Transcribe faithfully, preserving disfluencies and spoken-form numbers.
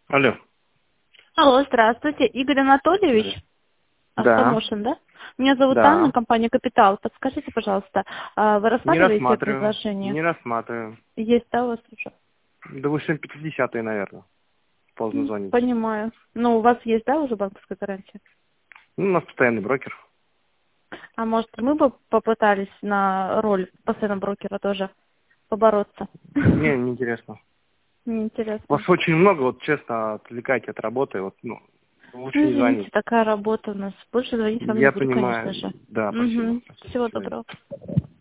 Алло. Алло, здравствуйте. Игорь Анатольевич? Да. Автомошин, да? Меня зовут Да. Анна, компания «Капитал». Подскажите, пожалуйста, а вы Не рассматриваете рассматриваю. предложение? Не рассматриваю. Есть, да, у вас уже? Да вы семь пятидесятые, наверное. Поздно М, звоните. Понимаю. Ну, у вас есть, да, уже банковская гарантия? Ну, у нас постоянный брокер. А может, мы бы попытались на роль постоянного брокера тоже побороться? Не, неинтересно. Неинтересно. Вас очень много, вот честно, отвлекаете от работы. Вот, ну, лучше Ну, не извините, звонить. такая работа у нас. Больше звонить вам не Я буду, конечно понимаю. же. Да, спасибо. Угу. Спасибо. До Всего свидания. доброго.